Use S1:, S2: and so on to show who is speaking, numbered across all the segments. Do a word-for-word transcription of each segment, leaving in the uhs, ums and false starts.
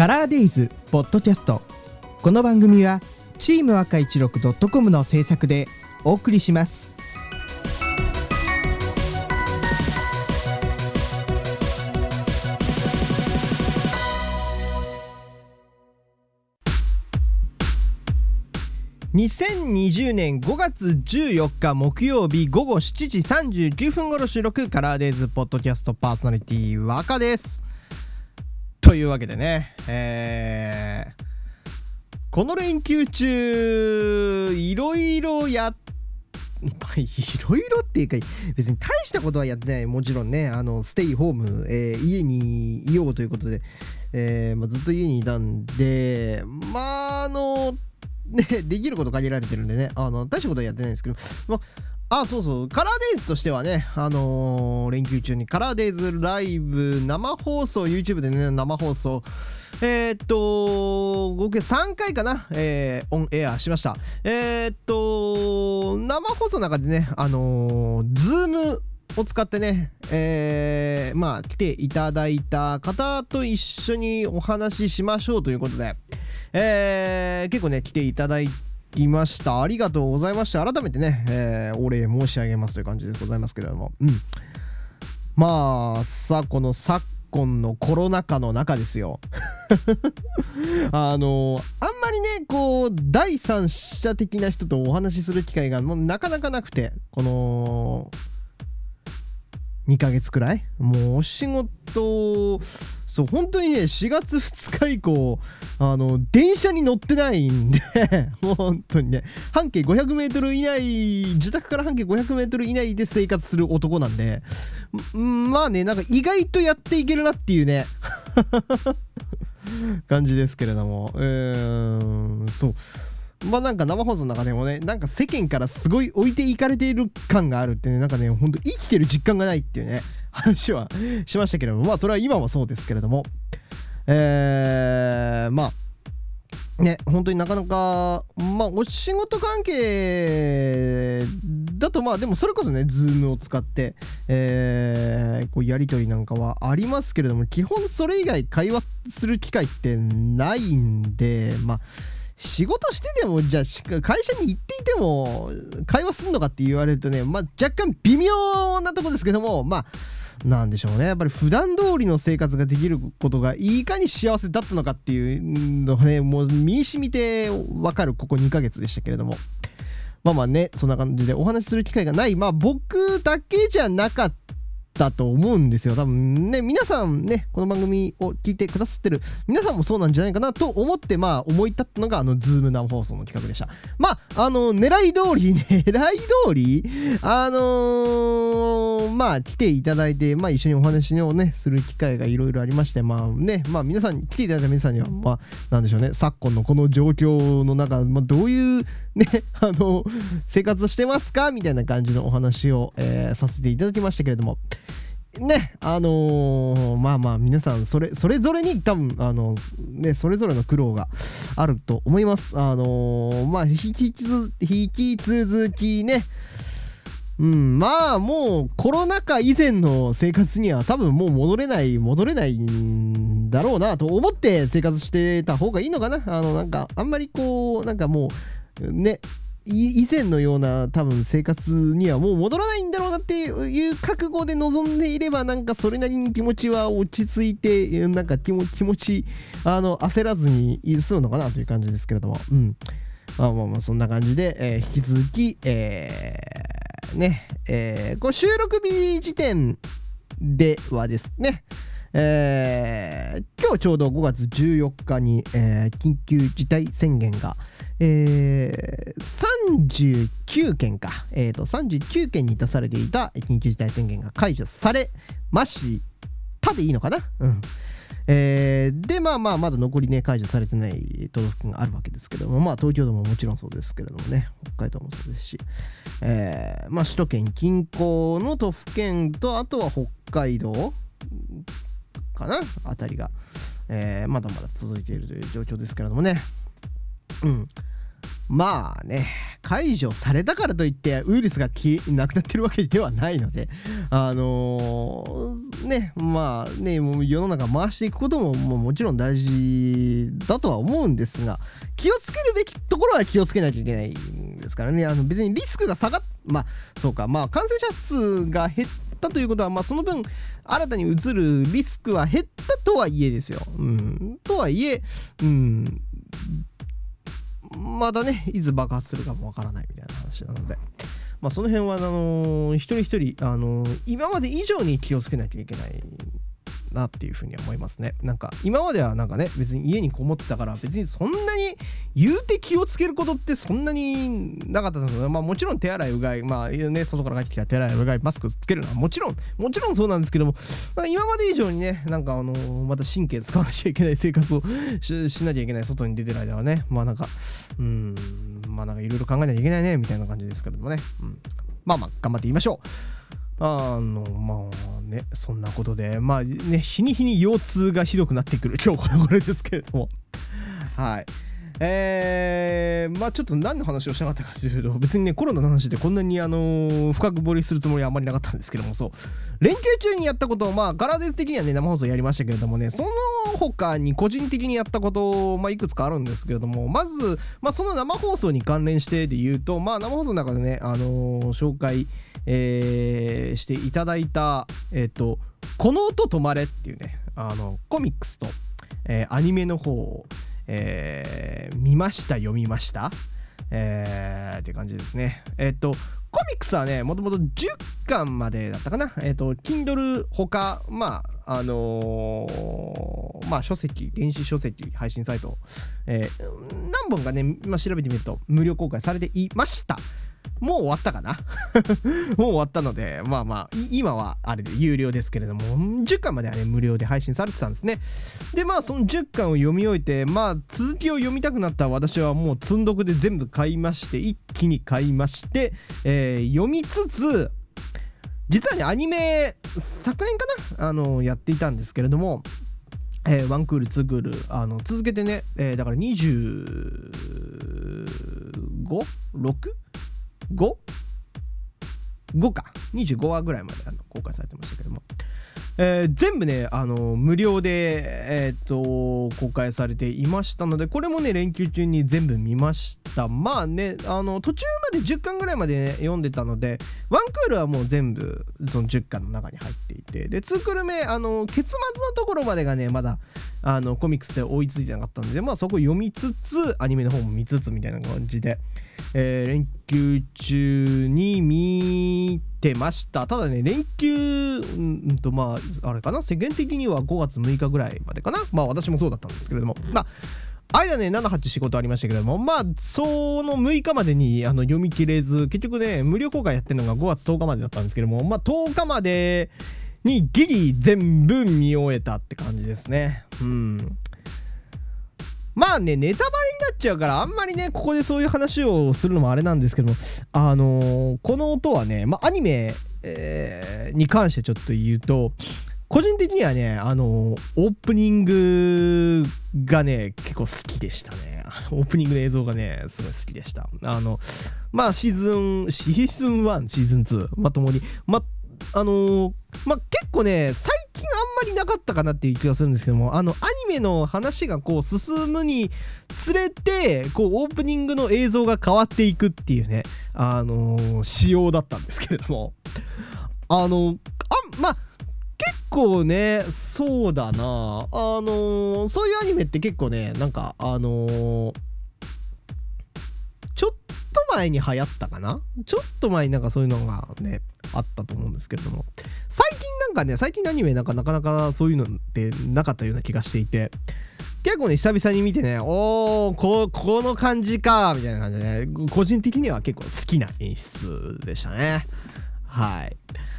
S1: カラーデイズポッドキャスト。この番組はチーム赤いちろく .com の制作でお送りします。にせんにじゅうねんごがつじゅうよっか木曜日午後しちじさんじゅうきゅうふん頃収録、カラーデイズポッドキャストパーソナリティ若です。というわけでね、えー、この連休中いろいろやっいろいろっていうか別に大したことはやってない。もちろんね、あのステイホーム、えー、家にいようということで、えーまあ、ずっと家にいたんで、まああのね、できること限られてるんでね、あの大したことはやってないんですけど、まあ、あそうそうカラーデイズとしてはね、あのー、連休中にカラーデイズライブ生放送 YouTube でね生放送えー、っと合計さんかいかな、えー、オンエアしました。えー、っと生放送の中でね、あのー、Zoomを使ってね、えー、まあ来ていただいた方と一緒にお話ししましょうということで、えー、結構ね来ていただきました。ありがとうございました。改めてね、えー、お礼申し上げますという感じでございますけれども、うん、まあさこの昨今のコロナ禍の中ですよあのあんまりねこう第三者的な人とお話しする機会がもうなかなかなくて、このにかげつくらいもうお仕事、そう本当にねしがつふつか以降あの電車に乗ってないんで本当にね半径ごひゃくメートル以内、自宅から半径ごひゃくメートル以内で生活する男なんで、まあねなんか意外とやっていけるなっていうね感じですけれども、うーんそうまあなんか生放送の中でもね、なんか世間からすごい置いていかれている感があるってね、なんかねほんと生きてる実感がないっていうね話はしましたけれども、まあそれは今もそうですけれども、えー、まあね本当になかなかまあお仕事関係だとまあでもそれこそね Zoom を使って、えー、こうやり取りなんかはありますけれども、基本それ以外会話する機会ってないんで、まあ仕事しててもじゃあ会社に行っていても会話するのかって言われるとね、まあ若干微妙なところですけども、まあなんでしょうね、やっぱり普段通りの生活ができることがいかに幸せだったのかっていうのがねもう身に染みて分かるここにかげつでしたけれども、まあまあねそんな感じでお話しする機会がない、まあ僕だけじゃなかっただと思うんですよ。多分ね皆さんねこの番組を聞いてくださってる皆さんもそうなんじゃないかなと思って、まあ思い立ったのがあのズーム生放送の企画でした。まああの狙い通り狙い通りあのー、まあ来ていただいて、まあ一緒にお話をねする機会がいろいろありまして、まあねまあ皆さんに来ていただいた皆さんにはまあなんでしょうね、昨今のこの状況の中、まあ、どういうねあの生活してますかみたいな感じのお話を、えー、させていただきましたけれどもね、あのー、まあまあ皆さんそれそれぞれに多分あのねそれぞれの苦労があると思います。あのー、まあ引き続引き続きね、うんまあもうコロナ禍以前の生活には多分もう戻れない戻れないんだろうなと思って生活してた方がいいのかな。あのなんかあんまりこうなんかもうね以前のような多分生活にはもう戻らないんだろうなっていう覚悟で臨んでいれば、なんかそれなりに気持ちは落ち着いてなんか気持ち気持ちあの焦らずに済むのかなという感じですけれども、うんまあまあまあそんな感じで、えー、引き続きえー、ねえー、こう収録日時点ではですね、えー、今日ちょうどごがつじゅうよっかに、えー、緊急事態宣言が、えー、さんじゅうきゅうけんか、えーと、さんじゅうきゅうけんに出されていた緊急事態宣言が解除されましたでいいのかな、うんえー、でまあまあまだ残りね解除されてない都道府県があるわけですけども、まあ東京都ももちろんそうですけれどもね、北海道もそうですし、えー、まあ首都圏近郊の都府県とあとは北海道かなあたりが、えー、まだまだ続いているという状況ですけれどもね、うんまあね、解除されたからといってウイルスが消えなくなってるわけではないので、あのー、ねまあねもう世の中回していくことももうもちろん大事だとは思うんですが、気をつけるべきところは気をつけなきゃいけないんですからね。あの別にリスクが下がっまあそうかまあ感染者数が減ったということは、まあその分新たにうつるリスクは減ったとはいえですよ。うん、とはいえ、うん。まだねいつ爆発するかもわからないみたいな話なので、まあその辺はあのー、一人一人、あのー、今まで以上に気をつけなきゃいけないなっていうふうに思いますね。なんか今まではなんかね別に家にこもってたから別にそんなに言うて気をつけることってそんなになかったんですけど、まあもちろん手洗いうがい、まあね外から帰ってきたら手洗いうがいマスクつけるのはもちろんもちろんそうなんですけども、まあ、今まで以上にねなんかあのー、また神経使わなきゃいけない生活を し, しなきゃいけない外に出てる間はね、まあなんかうーんまあなんかいろいろ考えなきゃいけないねみたいな感じですけどもね、うん、まあまあ頑張っていきましょう。あのまあねそんなことでまあね日に日に腰痛がひどくなってくる今日この頃ですけれどもはいえー、まあちょっと何の話をしたかったかというと、別にねコロナの話でこんなにあのー、深く掘りするつもりはあんまりなかったんですけども、そう連休中にやったことをまあガラデス的にはね生放送やりましたけれどもね、その他に個人的にやったことまあいくつかあるんですけれども、まずまあその生放送に関連してで言うと、まあ生放送の中でねあのー、紹介えー、していただいたえっ、ー、とこの音止まれっていうねあのコミックスと、えー、アニメの方をえー、見ました読みましたえー、って感じですね。えっ、ー、とコミックスはねもともとじゅっかんまでだったかな。えっ、ー、と Kindle ほかまああのー、まあ書籍電子書籍配信サイト、えー、何本かね、まあ、調べてみると無料公開されていました。もう終わったかなもう終わったのでまあまあ今はあれで有料ですけれどもじゅっかんまではね無料で配信されてたんですね。でまあそのじゅっかんを読み終えてまあ続きを読みたくなった私はもう積んどくで全部買いまして一気に買いまして、えー、読みつつ実はねアニメ昨年かなあのやっていたんですけれども、えー、ワンクールツークールあの続けてね、えー、だからにじゅうご、ろくご?ご かにじゅうごわぐらいまであの公開されてましたけども、えー、全部ねあの無料で、えー、と公開されていましたので、これもね連休中に全部見ました。まあねあの途中までじゅっかんぐらいまで、ね、読んでたのでワンクールはもう全部そのじゅっかんの中に入っていて、でツークール目あの結末のところまでがねまだあのコミックスで追いついてなかったので、まあそこ読みつつアニメの方も見つつみたいな感じで、えー、連休中に見てました。ただね連休んとまああれかな世間的にはごがつむいかぐらいまでかな。まあ私もそうだったんですけれども、まあ間ねななはち仕事ありましたけれども、まあそのむいかまでにあの読み切れず、結局ね無料公開やってるのがごがつとおかまでだったんですけども、まあとおかまでにギリ全部見終えたって感じですね。うんまあねネタバレになっちゃうからあんまりねここでそういう話をするのもあれなんですけども、あのー、この音はねまあアニメ、えー、に関してちょっと言うと個人的にはねあのー、オープニングがね結構好きでしたね。オープニングの映像がねすごい好きでした。あのまあシーズンシーズンワンシーズンツーまともにまあのー、まあ結構ね最近あんまりなかったかなっていう気がするんですけども、あのアニメの話がこう進むにつれてこうオープニングの映像が変わっていくっていうねあのー、仕様だったんですけれども、あのあまあ結構ねそうだなあのー、そういうアニメって結構ねなんかあのー、ちょっと前に流行ったかなちょっと前になんかそういうのがねあったと思うんですけれども、最近なんかね最近のアニメなんかなかなかそういうのってなかったような気がしていて、結構ね久々に見てねおー こ, この感じかみたいな感じで、ね、個人的には結構好きな演出でしたね。はい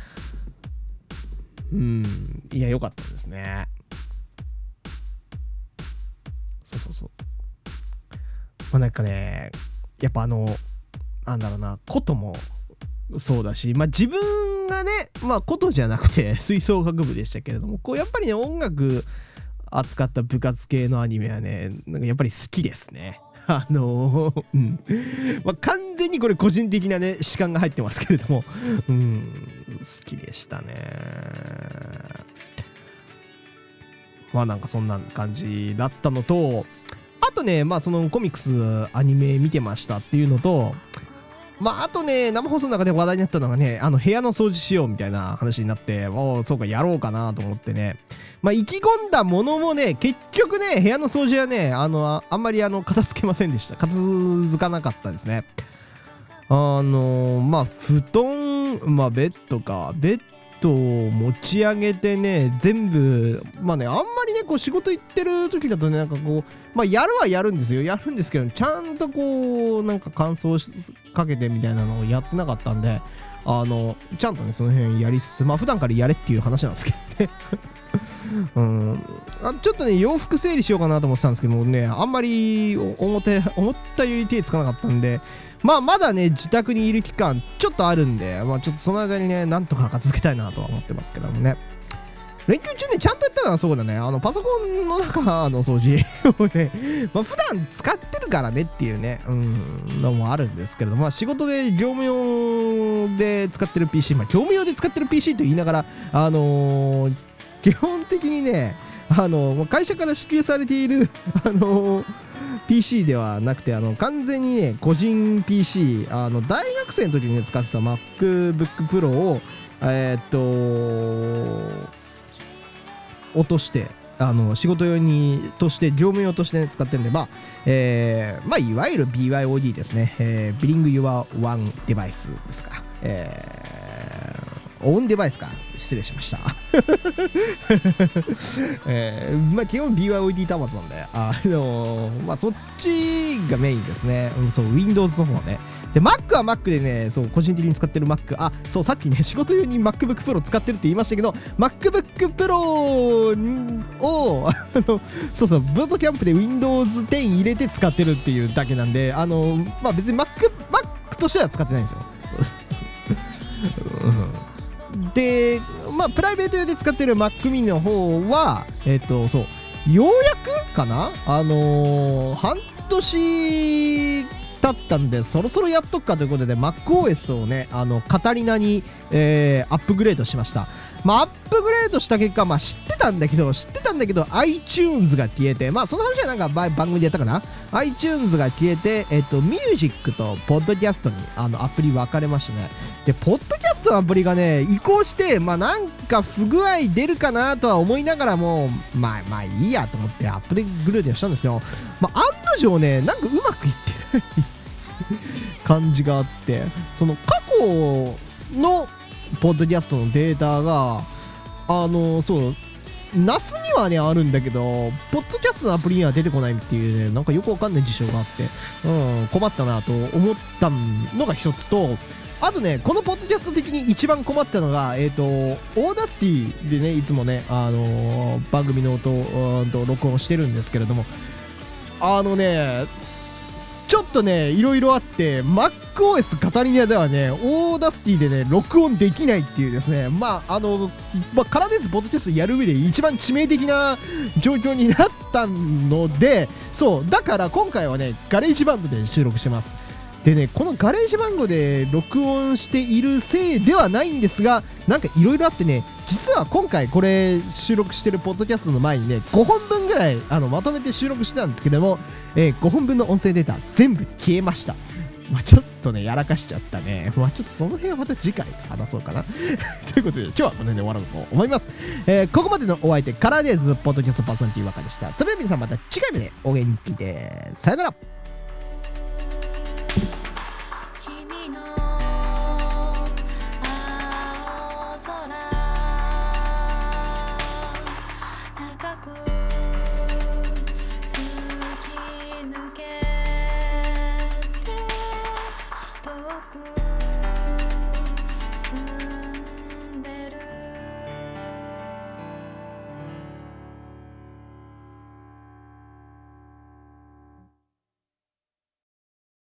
S1: うんいや良かったですね。そうそうそうまあなんかねやっぱあのなんだろうなこともそうだし、まあ自分がねまあことじゃなくて吹奏楽部でしたけれども、こうやっぱりね音楽扱った部活系のアニメはねなんかやっぱり好きですね。 あのー、うん。まあ、完全にこれ個人的なね、主観が入ってますけれども、うん、好きでしたね。まあなんかそんな感じだったのと、あとね、まあそのコミックス、アニメ見てましたっていうのと、まああとね、生放送の中で話題になったのがね、あの部屋の掃除しようみたいな話になって、おう、そうか、やろうかなと思ってね。まあ意気込んだものもね、結局ね、部屋の掃除はね、あの、ああんまりあの、片付けませんでした。片付かなかったですね。あのー、まあ布団、まあベッドか、ベッドを持ち上げてね、全部、まあね、あんまりね、こう仕事行ってる時だとね、なんかこう、まあやるはやるんですよ。やるんですけど、ちゃんとこう、なんか乾燥しかけてみたいなのをやってなかったんで、あの、ちゃんとね、その辺やりつつ、まあ普段からやれっていう話なんですけどね。うん、あちょっとね、洋服整理しようかなと思ってたんですけどもね、あんまり思って思ったより手つかなかったんで、まあまだね、自宅にいる期間ちょっとあるんで、まあちょっとその間にね、なんとか片付けたいなとは思ってますけどもね。連休中ね、ちゃんとやったのはそうだね、あのパソコンの中の掃除をね、まあ普段使ってるからねっていうね、うん、のもあるんですけれども、まあ仕事で業務用で使ってる ピーシー、まあ業務用で使ってる ピーシー と言いながら、あのー、基本的にね、あの会社から支給されている、あの ピーシー ではなくて、あの完全にね、個人 ピーシー、あの大学生の時に、ね、使ってた MacBook Pro を、えー、っと、落として、あの仕事用にとして、業務用として、ね、使ってるんで、まあ、えー、まあ、いわゆる ビーワイオーディー ですね、えー、Bring Your One Device ですか。えー、オンデバイスか。失礼しました。えー、まあ基本 ビーワイオーディー 端末なんで、あのー、まあそっちがメインですね。うん、そう、Windows の方ね。で、Mac は Mac でね、そう、個人的に使ってる Mac、あ、そう、さっきね、仕事用に MacBook Pro 使ってるって言いましたけど、MacBook Pro を、あの、そうそう、ブートキャンプで Windows テン入れて使ってるっていうだけなんで、あの、まあ別に Mac、Mac としては使ってないんですよ。で、まあ、プライベート用で使ってる Mac mini の方は、えっと、そう、ようやくかなあのー、半年経ったんで、そろそろやっとくかということで、MacOS をね、あの、カタリナに、えー、アップグレードしました。まあ、アップグレードした結果、まあ、知ってたんだけど、知ってたんだけど、iTunes が消えて、まあ、その話はなんか番組でやったかな ?iTunes が消えて、えっと、ミュージックとポッドキャストに、あの、アプリ分かれましたね。で、ポッドキャストのアプリがね、移行して、まあ、なんか不具合出るかなとは思いながらも、まあ、まあ、いいやと思って、アップグレードしたんですけど、まあ、案の定ね、なんかうまくいってない感じがあって、その過去のポッドキャストのデータが、あの、そう、ナスにはね、あるんだけど、ポッドキャストのアプリには出てこないっていうね、なんかよくわかんない事象があって、うん、困ったなと思ったのが一つと、あとね、このポッドキャスト的に一番困ったのが、えっと、オーダースティでね、いつもね、あのー、番組の音を録音してるんですけれども、あのね、ちょっとね、いろいろあって、MacOS カタリナではね、オーダースティでね、録音できないっていうですね、まあ、あの、まあ、カラデスポッドキャストやる上で一番致命的な状況になったので、そう、だから今回はね、ガレージバンドで収録してます。でね、このガレージバンドで録音しているせいではないんですが、なんかいろいろあってね、実は今回これ収録してるポッドキャストの前にね、ごほんぶんぐらいあのまとめて収録してたんですけども、えー、ごほんぶんの音声データ全部消えました。まあ、ちょっとね、やらかしちゃったね。まあ、ちょっとその辺はまた次回話そうかな。ということで、今日はこの辺で終わろうと思います。えー、ここまでのお相手、カラーデーズポッドキャストパーソナリティ若でした。それでは皆さんまた次回までお元気で。さよなら。君の